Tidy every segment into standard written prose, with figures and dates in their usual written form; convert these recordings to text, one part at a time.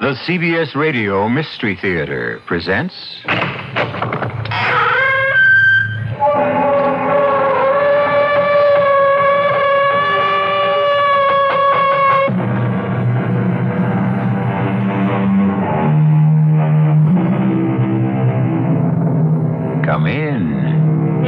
The CBS Radio Mystery Theater presents... Come in.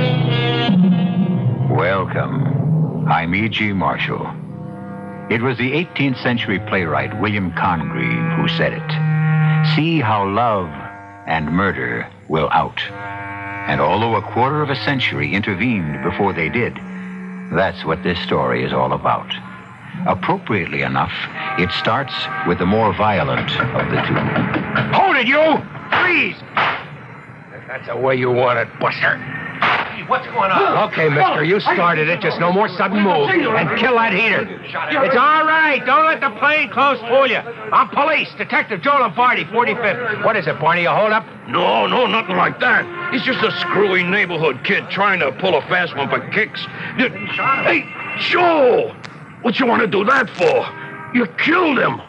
Welcome. I'm E.G. Marshall. It was the 18th century playwright William Congreve who said it. See how love and murder will out. And although a quarter of a century intervened before they did, that's what this story is all about. Appropriately enough, it starts with the more violent of the two. Hold it, you! Freeze! If that's the way you want it, Buster. What's going on? Okay, mister, you started it. Just no more sudden move. And kill that heater. It's all right. Don't let the plainclothes fool you. I'm police. Detective Joe Lombardi, 45th. What is it, Barney? A hold-up? No, nothing like that. He's just a screwy neighborhood kid trying to pull a fast one for kicks. Hey, Joe! What you want to do that for? You killed him.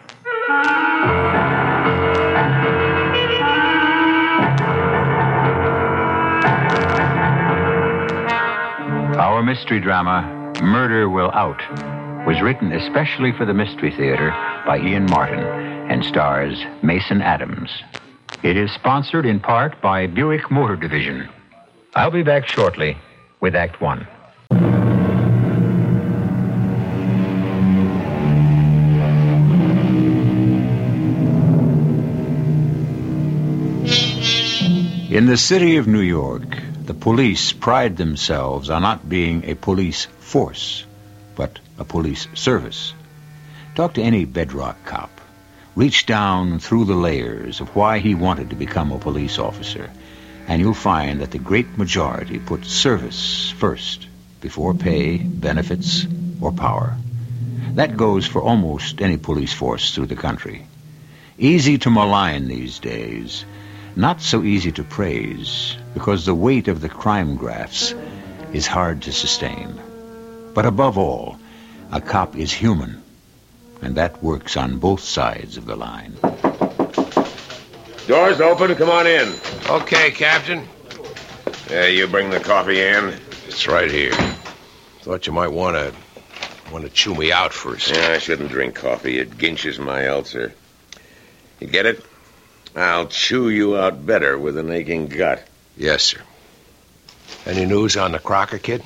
Our mystery drama, Murder Will Out, was written especially for the Mystery Theater by Ian Martin and stars Mason Adams. It is sponsored in part by Buick Motor Division. I'll be back shortly with Act One. In the city of New York, the police pride themselves on not being a police force, but a police service. Talk to any bedrock cop. Reach down through the layers of why he wanted to become a police officer, and you'll find that the great majority put service first, before pay, benefits, or power. That goes for almost any police force through the country. Easy to malign these days, not so easy to praise, because the weight of the crime graphs is hard to sustain. But above all, a cop is human, and that works on both sides of the line. Doors open, come on in. Okay, Captain. You bring the coffee in? It's right here. Thought you might want to chew me out first. Yeah, I shouldn't drink coffee. It ginches my ulcer. You get it? I'll chew you out better with an aching gut. Yes, sir. Any news on the Crocker kid?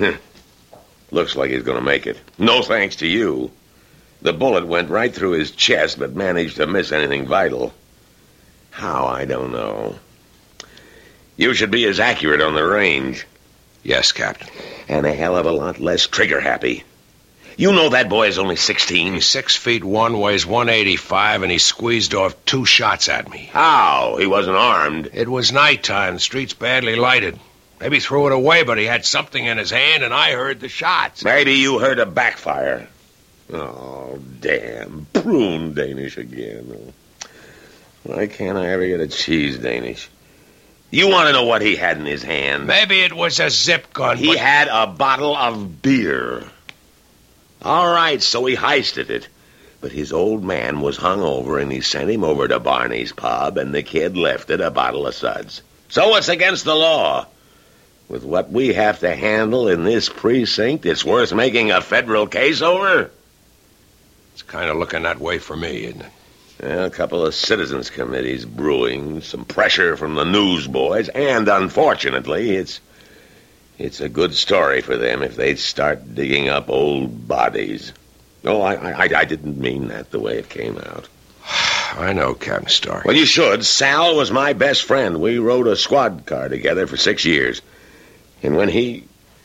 Looks like he's going to make it. No thanks to you. The bullet went right through his chest, but managed to miss anything vital. How, I don't know. You should be as accurate on the range. Yes, Captain. And a hell of a lot less trigger-happy. You know that boy is only 16. He's 6'1", weighs 185, and he squeezed off 2 shots at me. How? He wasn't armed. It was nighttime. The street's badly lighted. Maybe threw it away, but he had something in his hand, and I heard the shots. Maybe you heard a backfire. Oh, damn. Prune Danish again. Why can't I ever get a cheese Danish? You want to know what he had in his hand? Maybe it was a zip gun. He had a bottle of beer. All right, so he heisted it. But his old man was hungover, and he sent him over to Barney's pub, and the kid left it a bottle of suds. So it's against the law. With what we have to handle in this precinct, it's worth making a federal case over? It's kind of looking that way for me, isn't it? Well, a couple of citizens' committees brewing, some pressure from the newsboys, and unfortunately, it's a good story for them if they start digging up old bodies. Oh, I didn't mean that the way it came out. I know, Captain Stark. Well, you should. Sal was my best friend. We rode a squad car together for 6 years. And when he...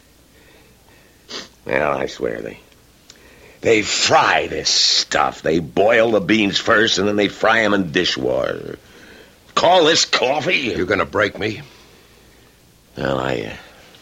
Well, I swear, they fry this stuff. They boil the beans first, and then they fry them in dishwater. Call this coffee? You're going to break me? Well, I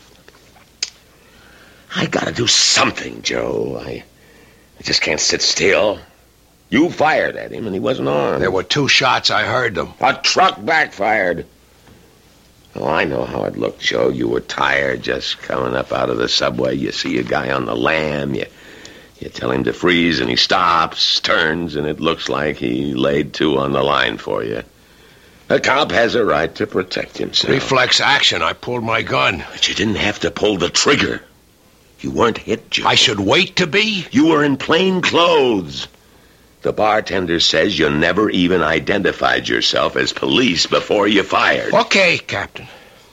gotta do something, Joe. I just can't sit still. You fired at him, and he wasn't armed. There were 2 shots. I heard them. A truck backfired. Oh, I know how it looked, Joe. You were tired just coming up out of the subway. You see a guy on the lam. You You tell him to freeze, and he stops, turns, and it looks like he laid two on the line for you. A cop has a right to protect himself. Reflex action. I pulled my gun. But you didn't have to pull the trigger. You weren't hit, Joe. I should wait to be? You were in plain clothes. The bartender says you never even identified yourself as police before you fired. Okay, Captain.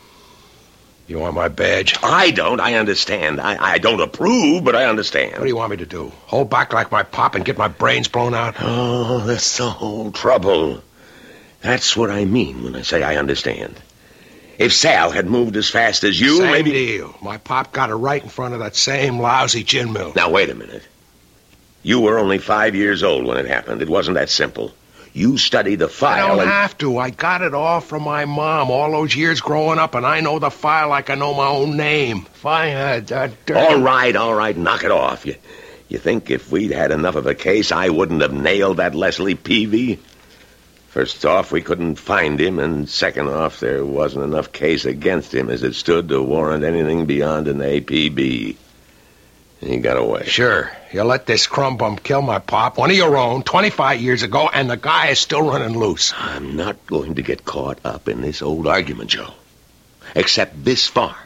You want my badge? I don't. I understand. I don't approve, but I understand. What do you want me to do? Hold back like my pop and get my brains blown out? Oh, that's the whole trouble. That's what I mean when I say I understand. If Sal had moved as fast as you, Same maybe... deal. My pop got her right in front of that same lousy gin mill. Now, wait a minute. You were only 5 years old when it happened. It wasn't that simple. You study the file. I don't have to. I got it all from my mom all those years growing up, and I know the file like I know my own name. If I had that... All right. Knock it off. You think if we'd had enough of a case, I wouldn't have nailed that Leslie Peavy? First off, we couldn't find him, and second off, there wasn't enough case against him as it stood to warrant anything beyond an APB. He got away. Sure. You let this crumb bum kill my pop, one of your own, 25 years ago, and the guy is still running loose. I'm not going to get caught up in this old argument, Joe. Except this far.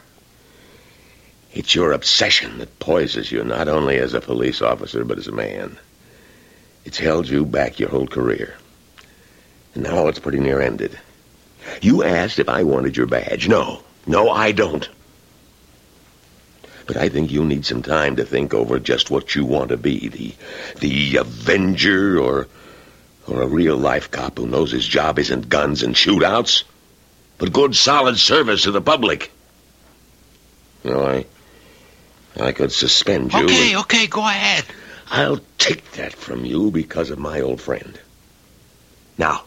It's your obsession that poisons you, not only as a police officer, but as a man. It's held you back your whole career. And now it's pretty near ended. You asked if I wanted your badge. No, I don't. But I think you'll need some time to think over just what you want to be. The Avenger or a real-life cop who knows his job isn't guns and shootouts, but good, solid service to the public. You know, I could suspend you. Okay, go ahead. I'll take that from you because of my old friend. Now,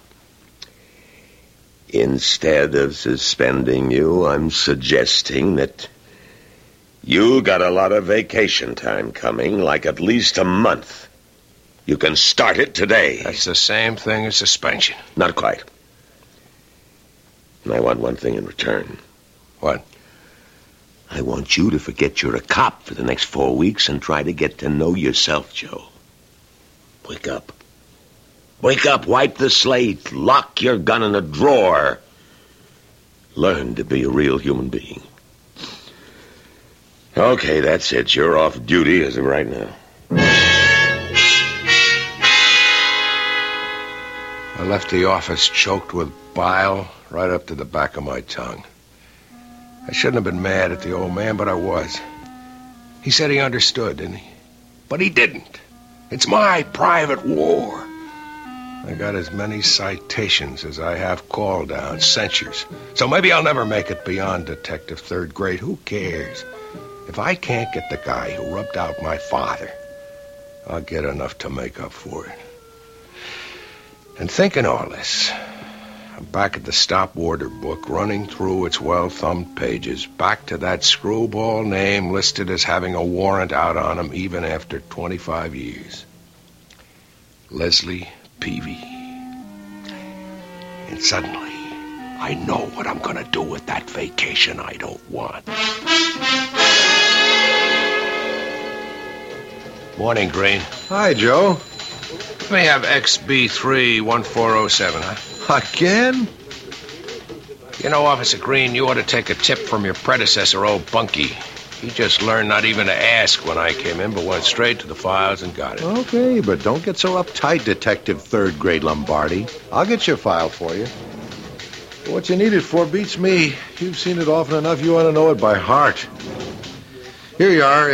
instead of suspending you, I'm suggesting that you got a lot of vacation time coming, like at least a month. You can start it today. That's the same thing as suspension. Not quite. And I want one thing in return. What? I want you to forget you're a cop for the next 4 weeks and try to get to know yourself, Joe. Wake up. Wake up, wipe the slate, lock your gun in a drawer. Learn to be a real human being. Okay, that's it. You're off duty as of right now. I left the office choked with bile right up to the back of my tongue. I shouldn't have been mad at the old man, but I was. He said he understood, didn't he? But he didn't. It's my private war. I got as many citations as I have call downs, censures. So maybe I'll never make it beyond detective third grade. Who cares? If I can't get the guy who rubbed out my father, I'll get enough to make up for it. And thinking all this, I'm back at the stop order book, running through its well-thumbed pages, back to that screwball name listed as having a warrant out on him even after 25 years. Leslie Peavy. And suddenly, I know what I'm going to do with that vacation I don't want. Morning, Green. Hi, Joe. Let me have XB3-1407, huh? Again? You know, Officer Green, you ought to take a tip from your predecessor, old Bunky. He just learned not even to ask when I came in, but went straight to the files and got it. Okay, but don't get so uptight, Detective Third Grade Lombardi. I'll get your file for you. What you need it for beats me. You've seen it often enough, you ought to know it by heart. Here you are,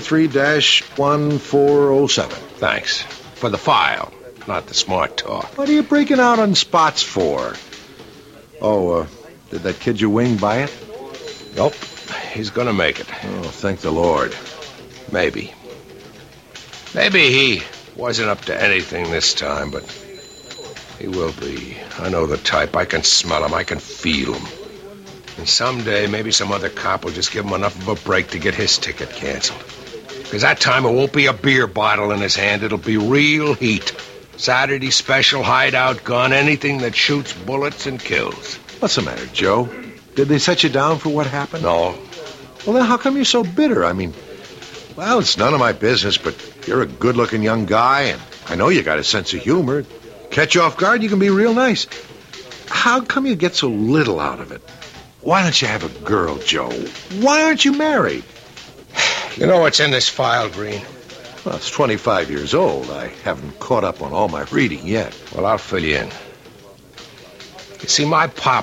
XB3-1407. Thanks. For the file, not the smart talk. What are you breaking out on spots for? Oh, did that kid you wing buy it? Nope. He's gonna make it. Oh, thank the Lord. Maybe. Maybe he wasn't up to anything this time, but he will be. I know the type. I can smell him. I can feel him. And someday, maybe some other cop will just give him enough of a break to get his ticket canceled. Because that time it won't be a beer bottle in his hand. It'll be real heat. Saturday special hideout gun, anything that shoots bullets and kills. What's the matter, Joe? Did they set you down for what happened? No. Well, then how come you're so bitter? I mean, well, it's none of my business, but You're a good-looking young guy, and I know you got a sense of humor. Catch you off guard, you can be real nice. How come you get so little out of it? Why don't you have a girl, Joe? Why aren't you married? You know what's in this file, Green? Well, it's 25 years old. I haven't caught up on all my reading yet. Well, I'll fill you in. You see, my pop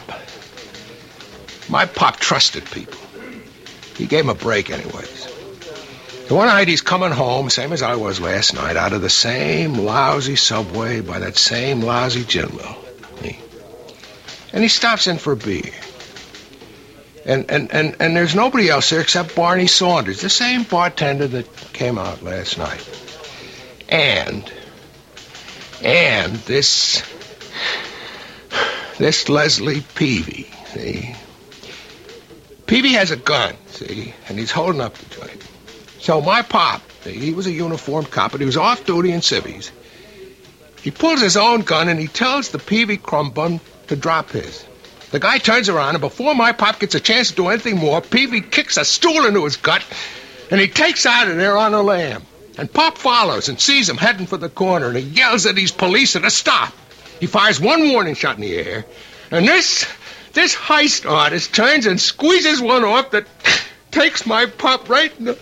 trusted people. He gave him a break anyways. And one night he's coming home, same as I was last night, out of the same lousy subway by that same lousy gin mill. And he stops in for a beer. And there's nobody else there except Barney Saunders, the same bartender that came out last night. And this Leslie Peavy, see? Peavy has a gun, see? And he's holding up the joint. So my pop, he was a uniformed cop, but he was off duty in civvies. He pulls his own gun and he tells the Peavy crumb bum to drop his. The guy turns around, and before my pop gets a chance to do anything more, Peavy kicks a stool into his gut, and he takes out of there on a lamb. And Pop follows and sees him heading for the corner, and he yells at these police to stop. He fires one warning shot in the air, and this heist artist turns and squeezes one off that takes my pop right in the...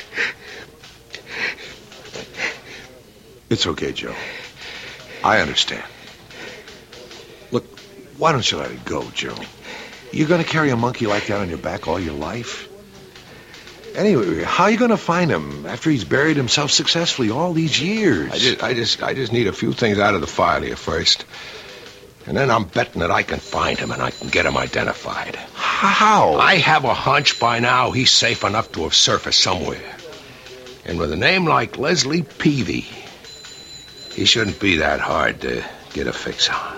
It's okay, Joe. I understand. Look, why don't you let it go, Joe? You're going to carry a monkey like that on your back all your life? Anyway, how are you going to find him after he's buried himself successfully all these years? I just need a few things out of the file here first. And then I'm betting that I can find him and I can get him identified. How? I have a hunch by now he's safe enough to have surfaced somewhere. And with a name like Leslie Peavy, he shouldn't be that hard to get a fix on.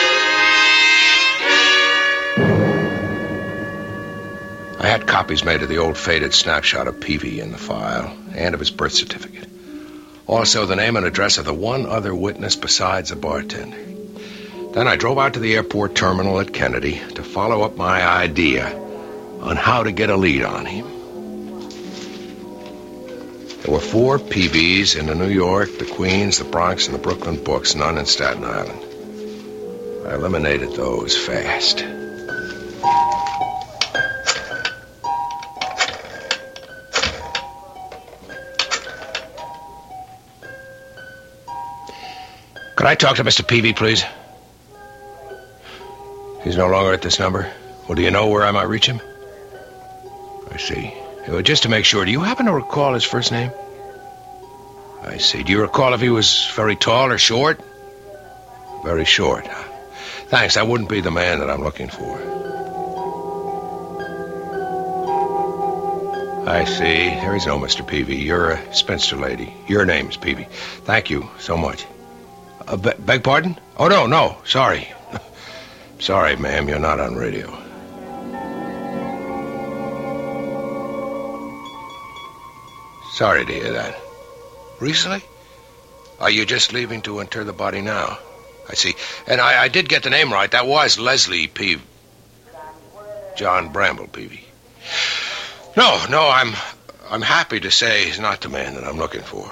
I had copies made of the old faded snapshot of Peavy in the file and of his birth certificate. Also the name and address of the one other witness besides the bartender. Then I drove out to the airport terminal at Kennedy to follow up my idea on how to get a lead on him. There were 4 Peavys in the New York, the Queens, the Bronx, and the Brooklyn books, none in Staten Island. I eliminated those fast. Could I talk to Mr. Peavy, please? He's no longer at this number. Well, do you know where I might reach him? I see. Well, just to make sure, do you happen to recall his first name? I see. Do you recall if he was very tall or short? Very short. Thanks, that wouldn't be the man that I'm looking for. I see. There is no Mr. Peavy. You're a spinster lady. Your name's Peavy. Thank you so much. Beg pardon? Oh, no, sorry. Sorry, ma'am, you're not on radio. Sorry to hear that. Recently? Are you just leaving to inter the body now? I see. And I did get the name right. That was Leslie Peavy. John Bramble Peavy. No, I'm happy to say he's not the man that I'm looking for.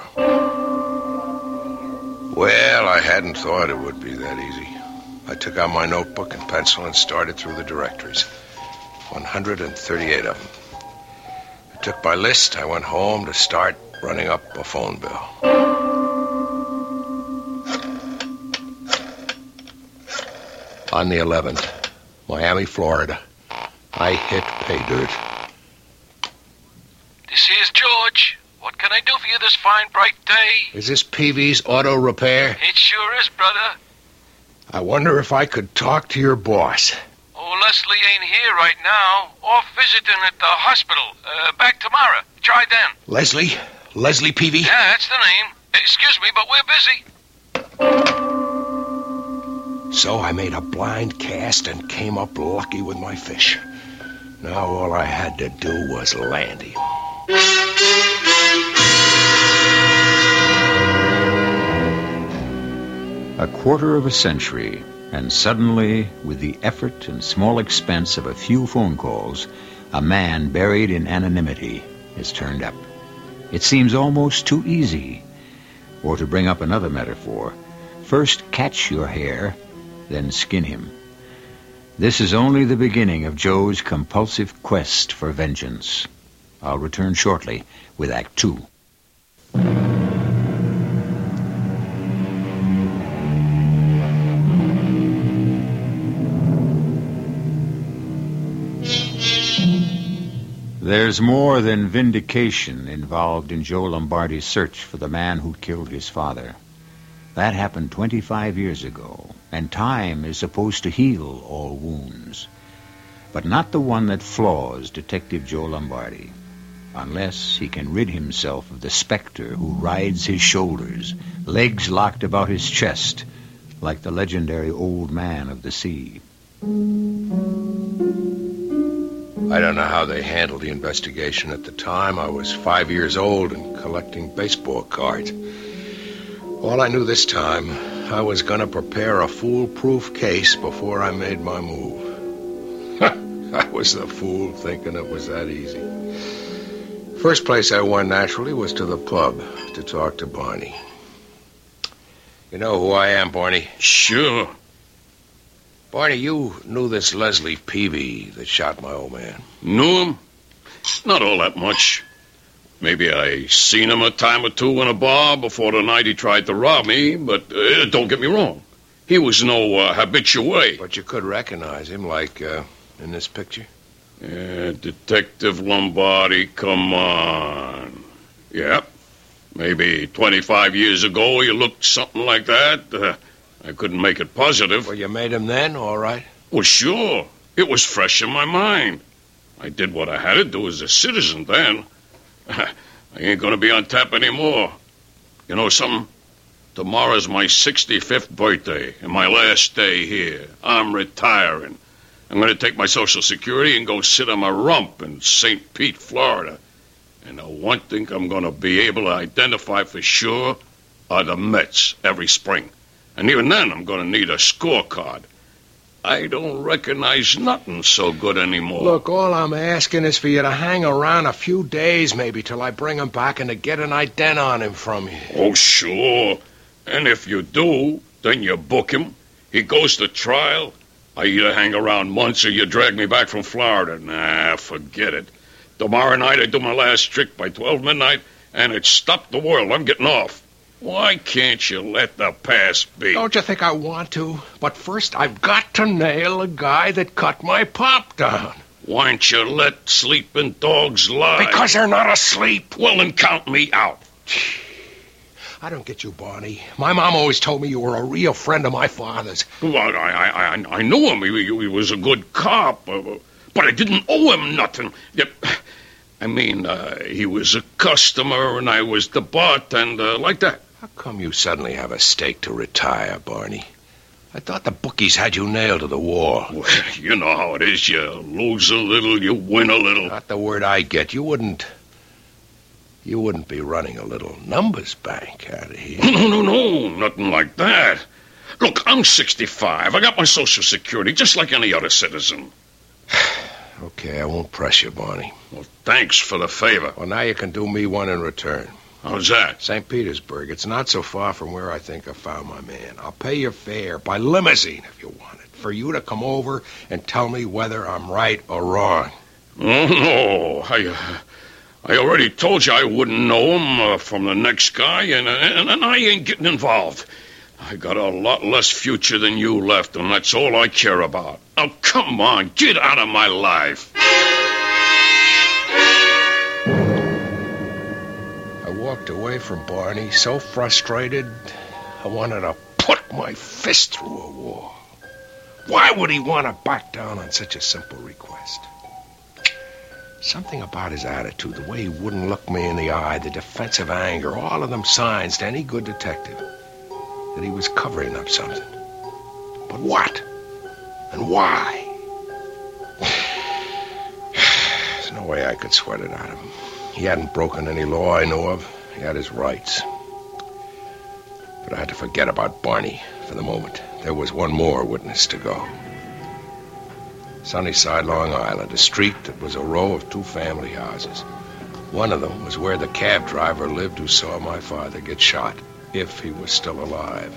Well, I hadn't thought it would be that easy. I took out my notebook and pencil and started through the directories. 138 of them. I took my list. I went home to start running up a phone bill. On the 11th, Miami, Florida, I hit pay dirt. This is George. What can I do for you this fine, bright day? Is this Peavy's Auto Repair? It sure is, brother. I wonder if I could talk to your boss. Oh, Leslie ain't here right now. Off visiting at the hospital. Back tomorrow. Try then. Leslie Peavy? Yeah, that's the name. Excuse me, but we're busy. So I made a blind cast and came up lucky with my fish. Now all I had to do was land him. A quarter of a century, and suddenly, with the effort and small expense of a few phone calls, a man buried in anonymity is turned up. It seems almost too easy, Or to bring up another metaphor, first catch your hare, then skin him. This is only the beginning of Joe's compulsive quest for vengeance. I'll return shortly with Act 2. There's more than vindication involved in Joe Lombardi's search for the man who killed his father. That happened 25 years ago, and time is supposed to heal all wounds. But not the one that flaws Detective Joe Lombardi, unless he can rid himself of the specter who rides his shoulders, legs locked about his chest, like the legendary old man of the sea. I don't know how they handled the investigation at the time. I was 5 years old and collecting baseball cards. All I knew this time, I was going to prepare a foolproof case before I made my move. I was the fool thinking it was that easy. First place I went, naturally, was to the pub to talk to Barney. You know who I am, Barney? Sure. Barney, you knew this Leslie Peavy that shot my old man. Knew him? Not all that much. Maybe I seen him a time or two in a bar before the night he tried to rob me, but don't get me wrong. He was no habitué. But you could recognize him, like in this picture. Yeah, Detective Lombardi, come on. Yep. Maybe 25 years ago he looked something like that. I couldn't make it positive. Well, you made him then, all right? Well, sure. It was fresh in my mind. I did what I had to do as a citizen then. I ain't going to be on tap anymore. You know something? Tomorrow's my 65th birthday and my last day here. I'm retiring. I'm going to take my Social Security and go sit on my rump in St. Pete, Florida. And the one thing I'm going to be able to identify for sure are the Mets every spring. And even then, I'm going to need a scorecard. I don't recognize nothing so good anymore. Look, all I'm asking is for you to hang around a few days, maybe, till I bring him back and to get an ident on him from you. Oh, sure. And if you do, then you book him. He goes to trial. I either hang around months or you drag me back from Florida. Nah, forget it. Tomorrow night I do my last trick by 12 midnight, and it's stop the world. I'm getting off. Why can't you let the past be? Don't you think I want to? But first, I've got to nail a guy that cut my pop down. Why don't you let sleeping dogs lie? Because they're not asleep. Well, then count me out. I don't get you, Barney. My mom always told me you were a real friend of my father's. Well, I knew him. He was a good cop. But I didn't owe him nothing. I mean, he was a customer and I was the bartender, like that. How come you suddenly have a stake to retire, Barney? I thought the bookies had you nailed to the wall. Well, you know how it is. You lose a little, you win a little. Not the word I get. You wouldn't be running a little numbers bank out of here. No, nothing like that. Look, I'm 65. I got my Social Security just like any other citizen. Okay, I won't press you, Barney. Well, thanks for the favor. Well, now you can do me one in return. How's that? St. Petersburg. It's not so far from where I think I found my man. I'll pay your fare by limousine if you want it, for you to come over and tell me whether I'm right or wrong. Oh, no. I already told you I wouldn't know him from the next guy, and I ain't getting involved. I got a lot less future than you left, and that's all I care about. Now, come on, get out of my life. I walked away from Barney so frustrated, I wanted to put my fist through a wall. Why would he want to back down on such a simple request? Something about his attitude, the way he wouldn't look me in the eye, the defensive anger, all of them signs to any good detective that he was covering up something. But what? And why? There's no way I could sweat it out of him. He hadn't broken any law I knew of. He had his rights. But I had to forget about Barney for the moment. There was one more witness to go. Sunnyside, Long Island, a street that was a row of 2 family houses. One of them was where the cab driver lived who saw my father get shot. if he was still alive.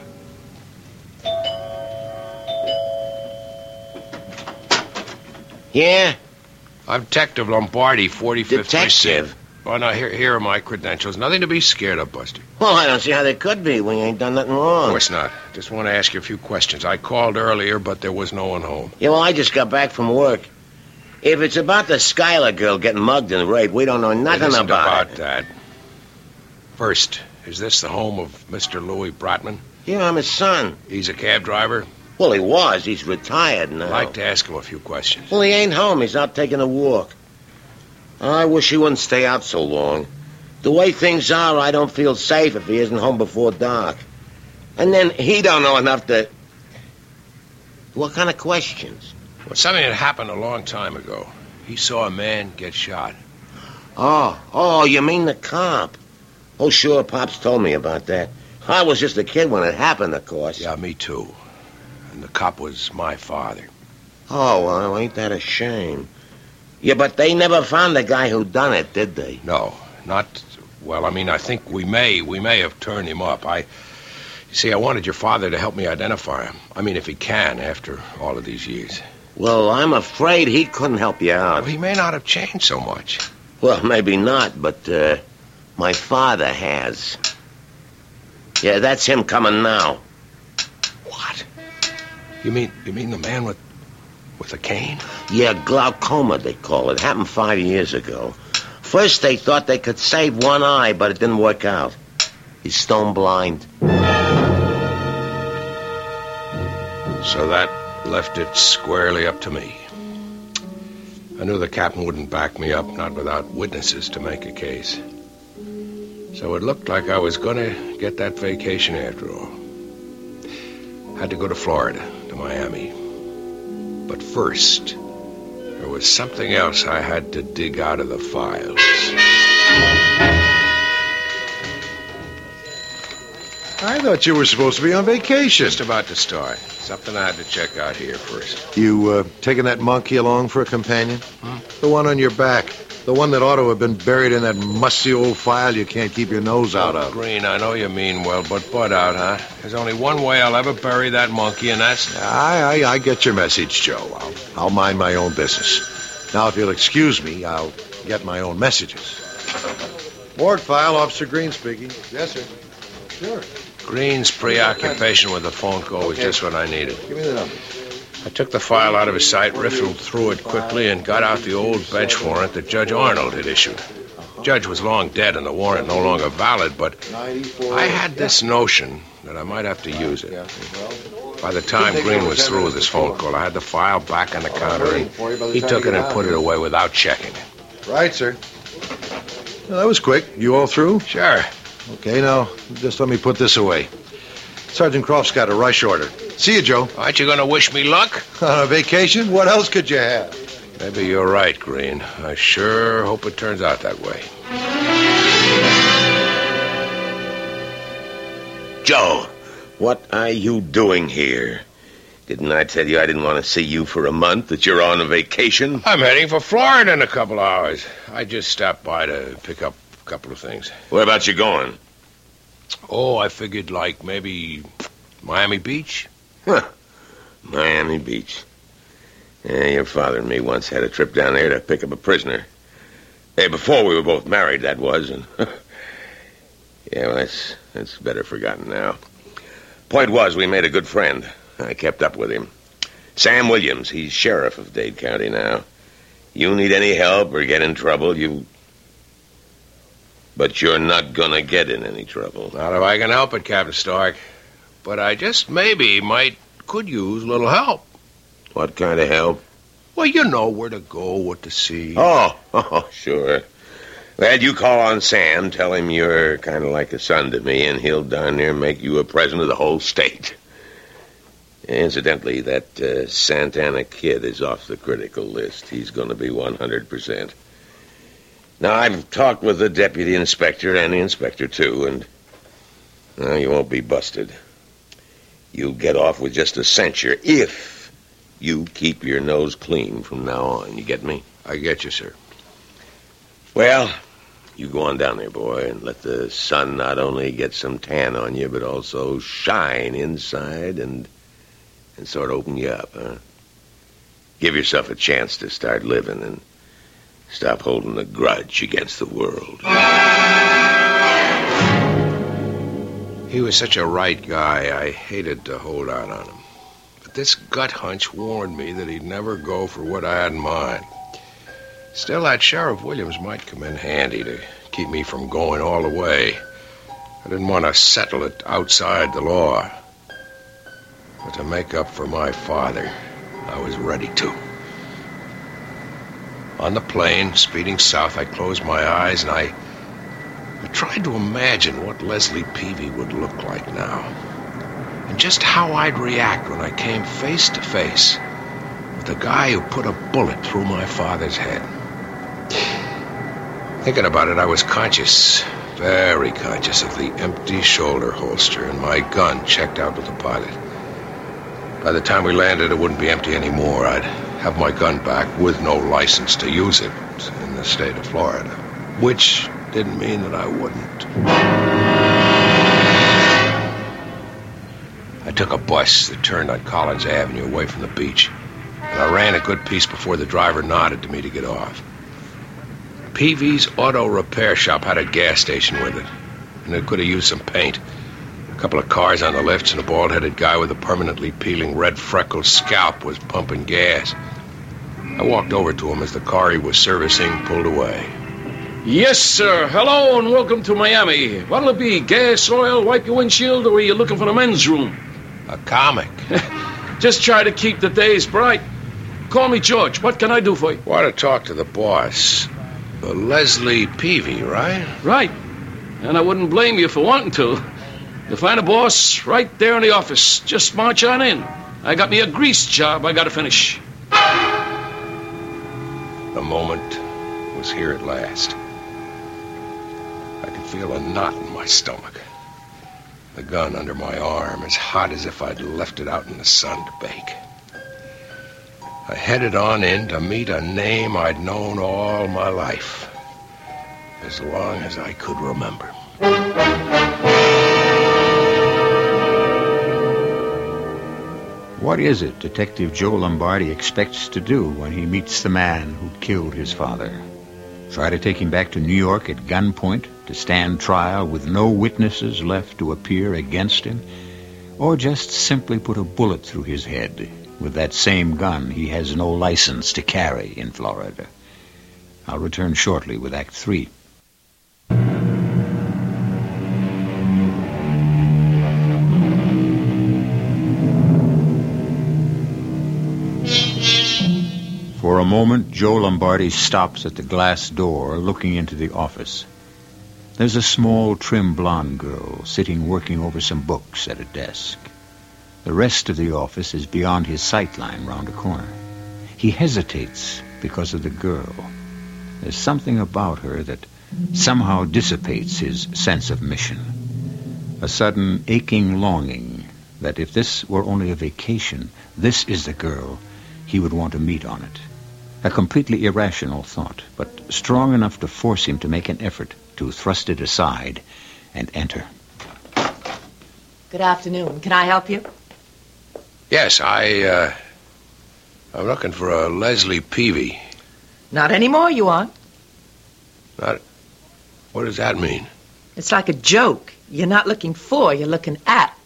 Yeah? I'm Detective Lombardi, 45th Detective? Precinct. Oh, no, here are my credentials. Nothing to be scared of, Buster. Well, I don't see how there could be. We ain't done nothing Of wrong. course not. Just want to ask you a few questions. I called earlier, but there was no one home. Yeah, well, I just got back from work. If it's about the Schuyler girl getting mugged and raped, we don't know nothing It isn't about it. that. First, is this the home of Mr. Louis Brotman? Yeah, I'm his son. He's a cab driver. Well, he was. He's retired now. I'd like to ask him a few questions. Well, he ain't home. He's out taking a walk. I wish he wouldn't stay out so long. The way things are, I don't feel safe if he isn't home before dark. And then he don't know enough to... What kind of questions? Well, something that happened a long time ago. He saw a man get shot. Oh, you mean the cop? Oh, sure, Pops told me about that. I was just a kid when it happened, of course. Yeah, me too. And the cop was my father. Oh, well, ain't that a shame? Yeah, but they never found the guy who done it, did they? No, not... Well, I mean, I think we may have turned him up. You see, I wanted your father to help me identify him. I mean, if he can, after all of these years. Well, I'm afraid he couldn't help you out. Well, he may not have changed so much. Well, maybe not, but my father has. Yeah, that's him coming now. What? You mean the man with the cane? Yeah, glaucoma, they call it. Happened 5 years ago. First, they thought they could save one eye, but it didn't work out. He's stone blind. So that left it squarely up to me. I knew the captain wouldn't back me up, not without witnesses to make a case. So it looked like I was going to get that vacation after all. Had to go to Florida, to Miami. But first, there was something else I had to dig out of the files. I thought you were supposed to be on vacation. Just about to start. Something I had to check out here first. You taking that monkey along for a companion? The one on your back. The one that ought to have been buried in that musty old file you can't keep your nose out of. Green, I know you mean well, but butt out, huh? There's only one way I'll ever bury that monkey, and that's... I get your message, Joe. I'll mind my own business. Now, if you'll excuse me, I'll get my own messages. Morgue file, Officer Green speaking. Yes, sir. Sure. Green's preoccupation with the phone call was just what I needed. Give me the number. I took the file out of his sight, riffled through it quickly, and got out the old bench warrant that Judge Arnold had issued. The judge was long dead and the warrant no longer valid, but I had this notion that I might have to use it. By the time Green was through with his phone call, I had the file back on the counter, and he took it and put it away without checking it. Right, sir. Well, that was quick. You all through? Sure. Okay, now, just let me put this away. Sergeant Croft's got a rush order. See you, Joe. Aren't you going to wish me luck? On a vacation? What else could you have? Maybe you're right, Green. I sure hope it turns out that way. Joe, what are you doing here? Didn't I tell you I didn't want to see you for a month, that you're on a vacation? I'm heading for Florida in a couple hours. I just stopped by to pick up a couple of things. Where about you going? Oh, I figured like maybe Miami Beach. Huh. Miami Beach. Yeah, your father and me once had a trip down there to pick up a prisoner. Hey, before we were both married, that was. And yeah, well, that's better forgotten now. Point was, we made a good friend. I kept up with him. Sam Williams, he's sheriff of Dade County now. You need any help or get in trouble, But you're not gonna get in any trouble. Not if I can help it, Captain Stark. But I just maybe could use a little help. What kind of help? Well, you know where to go, what to see. Oh, sure. Well, you call on Sam, tell him you're kind of like a son to me, and he'll darn near make you a president of the whole state. Incidentally, that Santana kid is off the critical list. He's going to be 100%. Now, I've talked with the deputy inspector and the inspector, too, and you won't be busted. You'll get off with just a censure if you keep your nose clean from now on. You get me? I get you, sir. Well, You go on down there, boy, and let the sun not only get some tan on you, but also shine inside and sort of open you up, huh? Give yourself a chance to start living and stop holding a grudge against the world. He was such a right guy, I hated to hold out on him. But this gut hunch warned me that he'd never go for what I had in mind. Still, that Sheriff Williams might come in handy to keep me from going all the way. I didn't want to settle it outside the law. But to make up for my father, I was ready to. On the plane, speeding south, I closed my eyes and I tried to imagine what Leslie Peavy would look like now. And just how I'd react when I came face to face with the guy who put a bullet through my father's head. Thinking about it, I was conscious, very conscious of the empty shoulder holster and my gun checked out with the pilot. By the time we landed, it wouldn't be empty anymore. I'd have my gun back with no license to use it in the state of Florida, which didn't mean that I wouldn't. I took a bus that turned on Collins Avenue away from the beach, and I ran a good piece before the driver nodded to me to get off. Peavy's Auto Repair Shop had a gas station with it, and it could have used some paint. A couple of cars on the lifts, and a bald-headed guy with a permanently peeling red freckled scalp was pumping gas. I walked over to him as the car he was servicing pulled away. Yes, sir. Hello and welcome to Miami. What'll it be? Gas, oil, wipe your windshield, or are you looking for the men's room? A comic. Just try to keep the days bright. Call me George. What can I do for you? Want to talk to the boss. Leslie Peavy, right? Right. And I wouldn't blame you for wanting to. You'll find a boss right there in the office. Just march on in. I got me a grease job I got to finish. The moment was here at last. I could feel a knot in my stomach. The gun under my arm, as hot as if I'd left it out in the sun to bake. I headed on in to meet a name I'd known all my life, as long as I could remember. What is it Detective Joe Lombardi expects to do when he meets the man who killed his father? Try to take him back to New York at gunpoint to stand trial with no witnesses left to appear against him? Or just simply put a bullet through his head with that same gun he has no license to carry in Florida? I'll return shortly with Act 3. For a moment, Joe Lombardi stops at the glass door, looking into the office. There's a small, trim blonde girl sitting working over some books at a desk. The rest of the office is beyond his sight line round a corner. He hesitates because of the girl. There's something about her that somehow dissipates his sense of mission. A sudden aching longing that if this were only a vacation, this is the girl he would want to meet on it. A completely irrational thought, but strong enough to force him to make an effort to thrust it aside and enter. Good afternoon. Can I help you? Yes, I'm looking for a Leslie Peavy. Not anymore, you aren't. Not... What does that mean? It's like a joke. You're not looking for, you're looking at.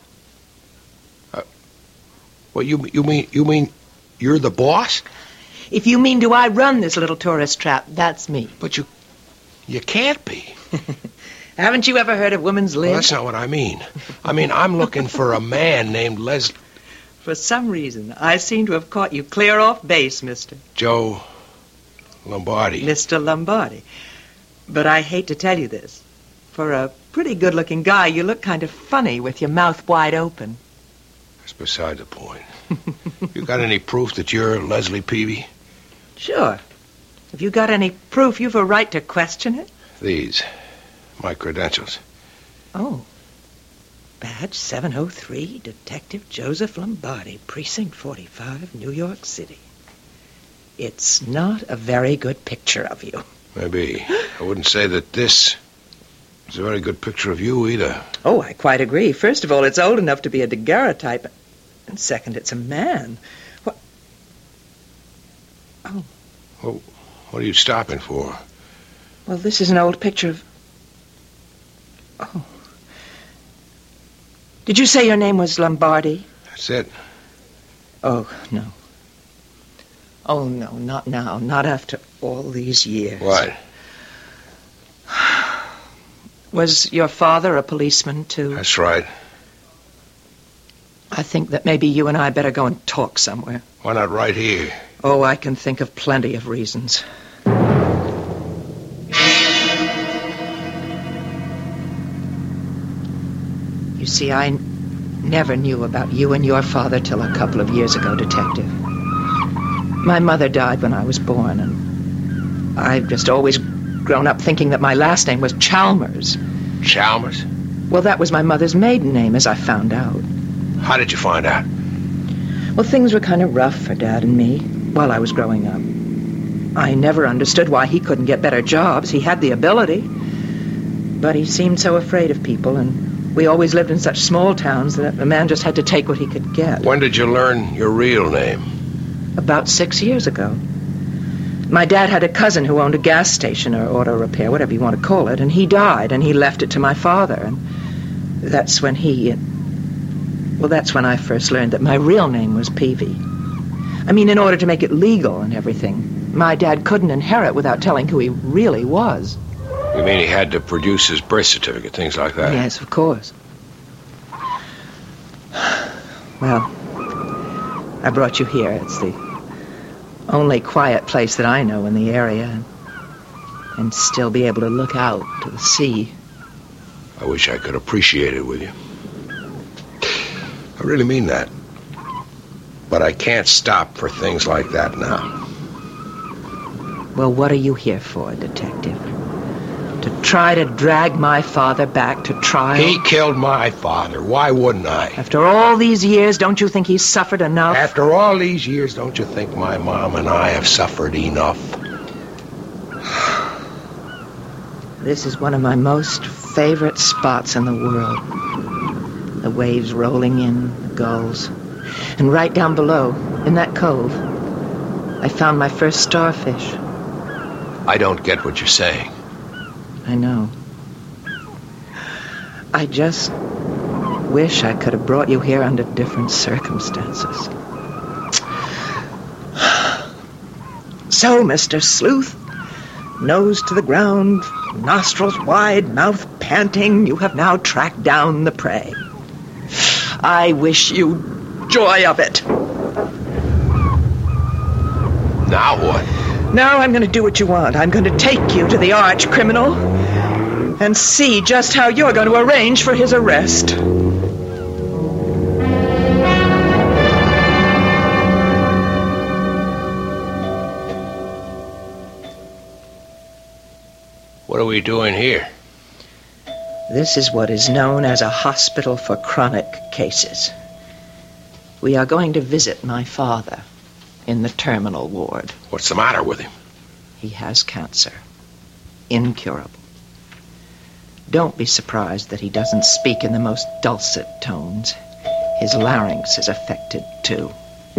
Well, you mean you're the boss? If you mean do I run this little tourist trap, that's me. But you can't be. Haven't you ever heard of woman's lib? Well, that's not what I mean. I mean, I'm looking for a man named Leslie. For some reason, I seem to have caught you clear off base, mister. Joe Lombardi. Mr. Lombardi. But I hate to tell you this. For a pretty good-looking guy, you look kind of funny with your mouth wide open. That's beside the point. You got any proof that you're Leslie Peavy? Sure. Have you got any proof you've a right to question it? These. My credentials. Oh. Badge 703, Detective Joseph Lombardi, Precinct 45, New York City. It's not a very good picture of you. Maybe. I wouldn't say that this is a very good picture of you either. Oh, I quite agree. First of all, it's old enough to be a daguerreotype. And second, it's a man. What? Oh. Well, what are you stopping for? Well, this is an old picture of... Oh. Did you say your name was Lombardi? That's it. Oh, no. Oh, no, not now. Not after all these years. What? Was your father a policeman, too? That's right. I think that maybe you and I better go and talk somewhere. Why not right here? Oh, I can think of plenty of reasons. You see, I never knew about you and your father till a couple of years ago, Detective. My mother died when I was born, and I've just always grown up thinking that my last name was Chalmers. Chalmers? Well, that was my mother's maiden name, as I found out. How did you find out? Well, things were kind of rough for Dad and me while I was growing up. I never understood why he couldn't get better jobs. He had the ability. But he seemed so afraid of people, and we always lived in such small towns that a man just had to take what he could get. When did you learn your real name? About 6 years ago. My dad had a cousin who owned a gas station or auto repair, whatever you want to call it, and he died, and he left it to my father, and that's when that's when I first learned that my real name was Peavy. I mean, in order to make it legal and everything, my dad couldn't inherit without telling who he really was. You mean he had to produce his birth certificate, things like that? Yes, of course. Well, I brought you here. It's the only quiet place that I know in the area, and still be able to look out to the sea. I wish I could appreciate it with you. I really mean that. But I can't stop for things like that now. Well, what are you here for, Detective? To try to drag my father back to trial? He killed my father. Why wouldn't I? After all these years, don't you think he's suffered enough? After all these years, don't you think my mom and I have suffered enough? This is one of my most favorite spots in the world. The waves rolling in, the gulls. And right down below, in that cove, I found my first starfish. I don't get what you're saying. I know. I just wish I could have brought you here under different circumstances. So, Mr. Sleuth, nose to the ground, nostrils wide, mouth panting, you have now tracked down the prey. I wish you joy of it. Now what? Now I'm going to do what you want. I'm going to take you to the arch criminal and see just how you're going to arrange for his arrest. What are we doing here? This is what is known as a hospital for chronic cases. We are going to visit my father in the terminal ward. What's the matter with him? He has cancer. Incurable. Don't be surprised that he doesn't speak in the most dulcet tones. His larynx is affected, too.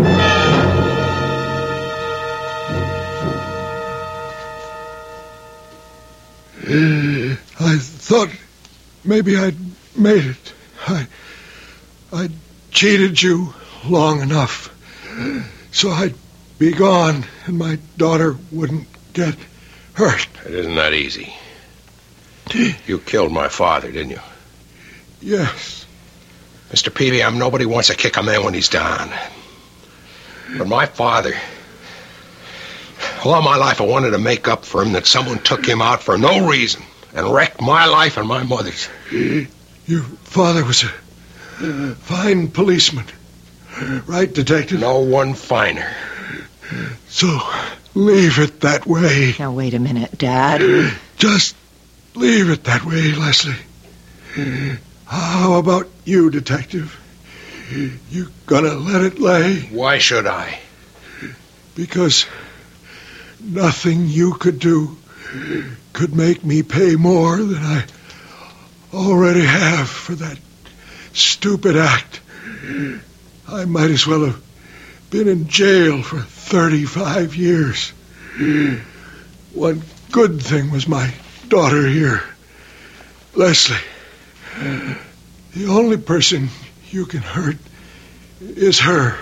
I thought maybe I'd made it. I'd cheated you long enough. So I'd be gone, and my daughter wouldn't get hurt. It isn't that easy. You killed my father, didn't you? Yes. Mr. Peavy, I'm nobody wants to kick a man when he's down. But my father... all my life I wanted to make up for him that someone took him out for no reason and wrecked my life and my mother's. Your father was a fine policeman. Right, Detective? No one finer. So, leave it that way. Now, wait a minute, Dad. Just leave it that way, Leslie. How about you, Detective? You gonna let it lay? Why should I? Because nothing you could do could make me pay more than I already have for that stupid act, I might as well have been in jail for 35 years. One good thing was my daughter here, Leslie. The only person you can hurt is her.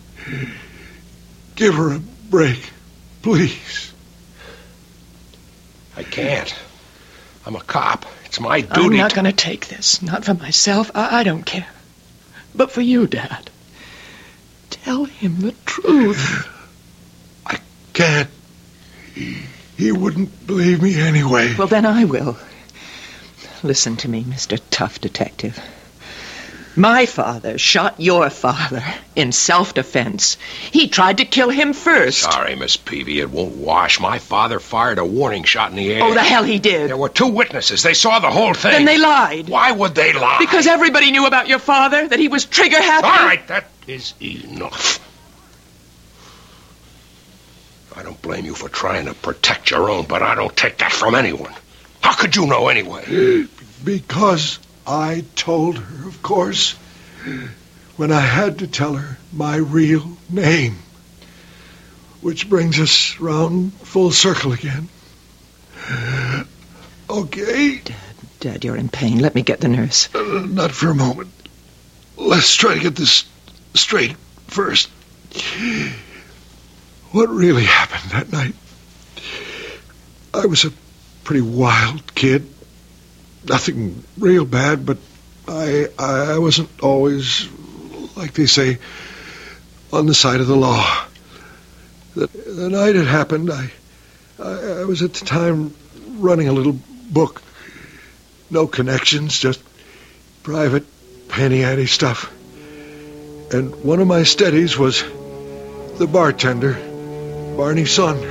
Give her a break, please. I can't. I'm a cop. It's my duty. I'm not going to take this. Not for myself. I don't care. But for you, Dad. Tell him the truth. I can't. He wouldn't believe me anyway. Well, then I will. Listen to me, Mr. Tough Detective. My father shot your father in self-defense. He tried to kill him first. Sorry, Miss Peavy, it won't wash. My father fired a warning shot in the air. Oh, the hell he did. There were 2 witnesses. They saw the whole thing. Then they lied. Why would they lie? Because everybody knew about your father, that he was trigger-happy. All right, that is enough. I don't blame you for trying to protect your own, but I don't take that from anyone. How could you know anyway? Because I told her, of course, when I had to tell her my real name. Which brings us round full circle again. Okay? Dad, you're in pain. Let me get the nurse. Not for a moment. Let's try to get this straight first. What really happened that night? I was a pretty wild kid. Nothing real bad, but I wasn't always, like they say, on the side of the law. The night it happened, I was at the time running a little book. No connections, just private penny ante stuff. And one of my steadies was the bartender, Barney's son.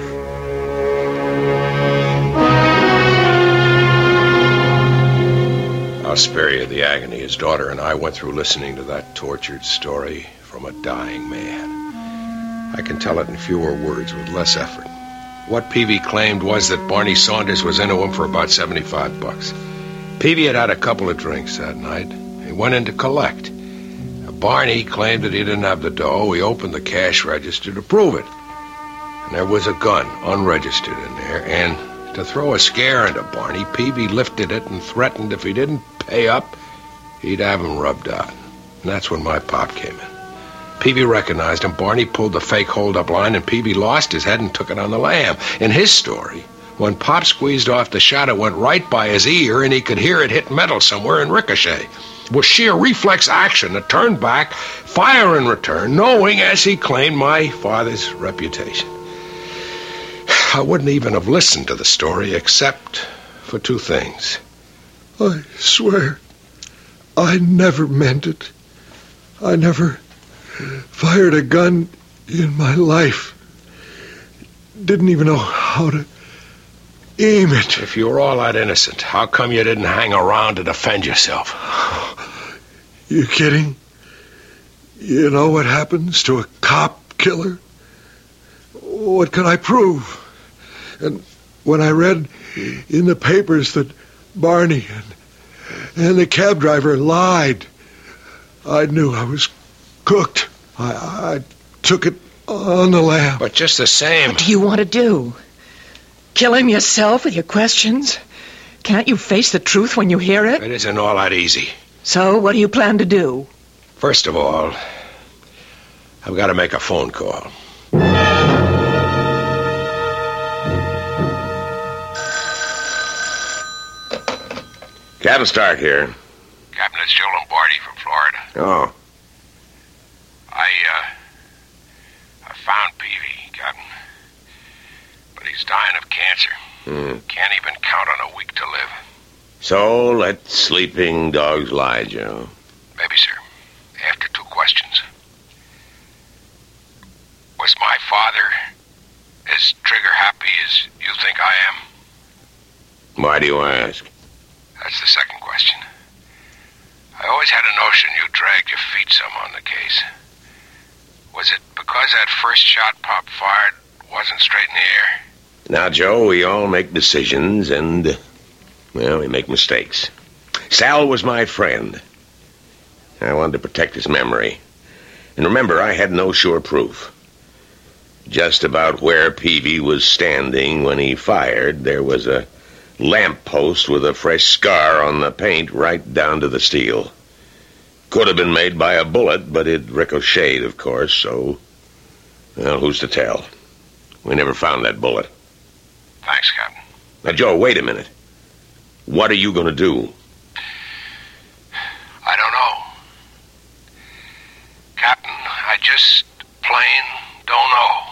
I'll spare you the agony his daughter and I went through listening to that tortured story from a dying man. I can tell it in fewer words with less effort. What Peavy claimed was that Barney Saunders was into him for about $75. Peavy had had a couple of drinks that night. He went in to collect. Barney claimed that he didn't have the dough. He opened the cash register to prove it. And there was a gun, unregistered, in there. And to throw a scare into Barney, Peavy lifted it and threatened if he didn't pay up, he'd have him rubbed out. And that's when my pop came in. Peavy recognized him. Barney pulled the fake hold-up line, and Peavy lost his head and took it on the lam. In his story, when Pop squeezed off the shot, it went right by his ear, and he could hear it hit metal somewhere and ricochet. It was sheer reflex action to turn back, fire in return, knowing, as he claimed, my father's reputation. I wouldn't even have listened to the story except for 2 things. I swear, I never meant it. I never fired a gun in my life. Didn't even know how to aim it. If you were all that innocent, how come you didn't hang around to defend yourself? You kidding? You know what happens to a cop killer? What can I prove? And when I read in the papers that Barney and the cab driver lied, I knew I was cooked. I took it on the lam. But just the same... What do you want to do? Kill him yourself with your questions? Can't you face the truth when you hear it? It isn't all that easy. So, what do you plan to do? First of all, I've got to make a phone call. Captain Stark here. Captain, it's Joe Lombardi from Florida. Oh. I found Peavy, Captain. But he's dying of cancer. Can't even count on a week to live. So let sleeping dogs lie, Joe. Maybe, sir. After 2 questions. Was my father as trigger-happy as you think I am? Why do you ask? That's the second question. I always had a notion you dragged your feet some on the case. Was it because that first shot Pop fired wasn't straight in the air? Now, Joe, we all make decisions and, well, we make mistakes. Sal was my friend. I wanted to protect his memory. And remember, I had no sure proof. Just about where Peavy was standing when he fired, there was a lamppost with a fresh scar on the paint right down to the steel. Could have been made by a bullet, but it ricocheted, of course, so... Well, who's to tell? We never found that bullet. Thanks, Captain. Now, Joe, wait a minute. What are you going to do? I don't know. Captain, I just plain don't know.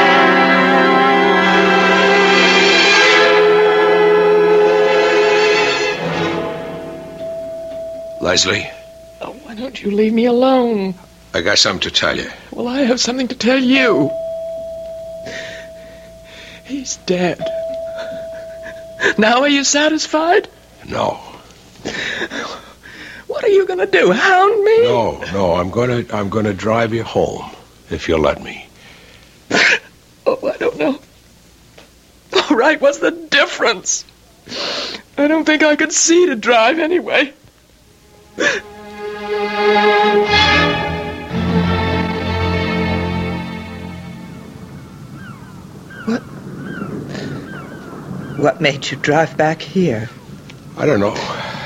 Leslie, Oh, why don't you leave me alone? I got something to tell you. Well, I have something to tell you. He's dead. Now are you satisfied? No. What are you going to do, hound me? No, I'm gonna drive you home, if you'll let me. Oh, I don't know. All right, what's the difference? I don't think I could see to drive anyway. What made you drive back here? I don't know.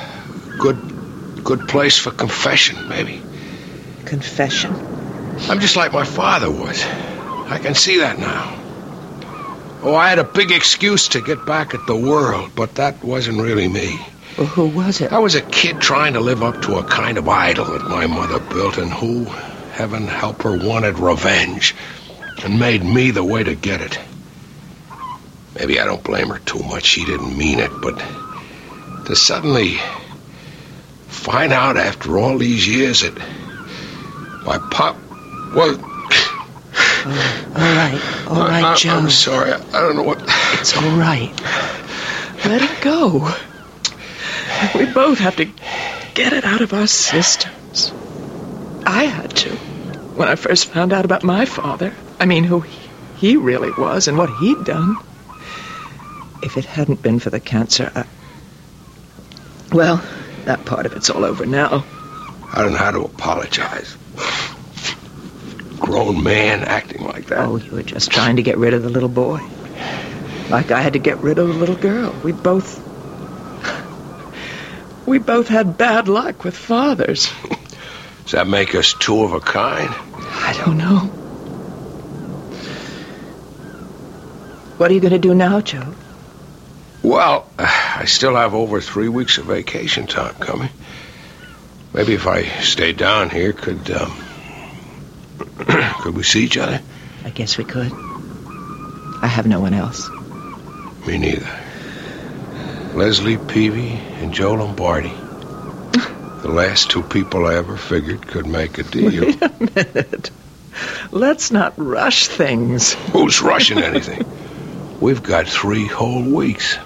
Good place for confession, maybe. Confession? I'm just like my father was. I can see that now. Oh, I had a big excuse to get back at the world, but that wasn't really me. Well, who was it? I was a kid trying to live up to a kind of idol that my mother built and who, heaven help her, wanted revenge and made me the way to get it. Maybe I don't blame her too much. She didn't mean it, but to suddenly find out after all these years that my pop... Well... All right, Joe. I'm sorry. I don't know what... It's all right. Let it go. We both have to get it out of our systems. I had to, when I first found out about my father. I mean, who he really was and what he'd done. If it hadn't been for the cancer, Well, that part of it's all over now. I don't know how to apologize. Grown man acting like that. Oh, you were just trying to get rid of the little boy. Like I had to get rid of the little girl. We both had bad luck with fathers. Does that make us two of a kind? I don't know. What are you going to do now, Joe? Well, I still have over 3 weeks of vacation time coming. Maybe if I stayed down here, could we see each other? I guess we could. I have no one else. Me neither. Leslie Peavy and Joe Lombardi. The last two people I ever figured could make a deal. Wait a minute. Let's not rush things. Who's rushing anything? We've got 3 whole weeks.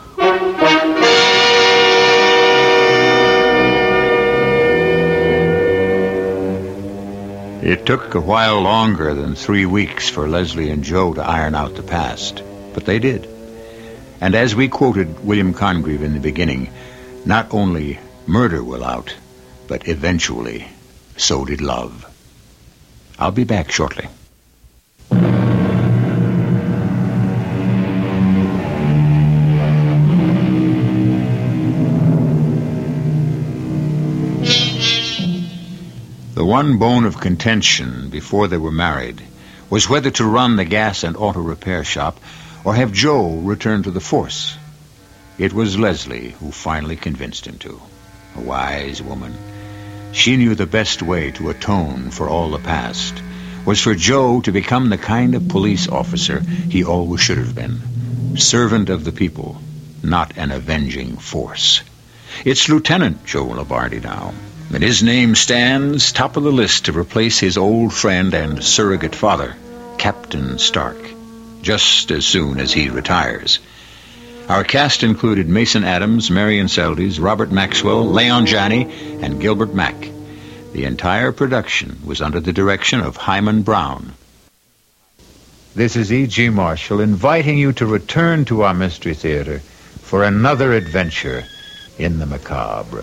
It took a while longer than 3 weeks for Leslie and Joe to iron out the past, but they did. And as we quoted William Congreve in the beginning, not only murder will out, but eventually so did love. I'll be back shortly. The one bone of contention before they were married was whether to run the gas and auto repair shop or have Joe return to the force. It was Leslie who finally convinced him to. A wise woman. She knew the best way to atone for all the past was for Joe to become the kind of police officer he always should have been. Servant of the people, not an avenging force. It's Lieutenant Joe Lombardi now, and his name stands top of the list to replace his old friend and surrogate father, Captain Stark, just as soon as he retires. Our cast included Mason Adams, Marion Seldes, Robert Maxwell, Leon Janney, and Gilbert Mack. The entire production was under the direction of Hyman Brown. This is E.G. Marshall inviting you to return to our Mystery Theater for another adventure in the macabre.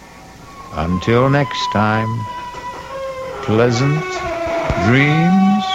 Until next time, pleasant dreams.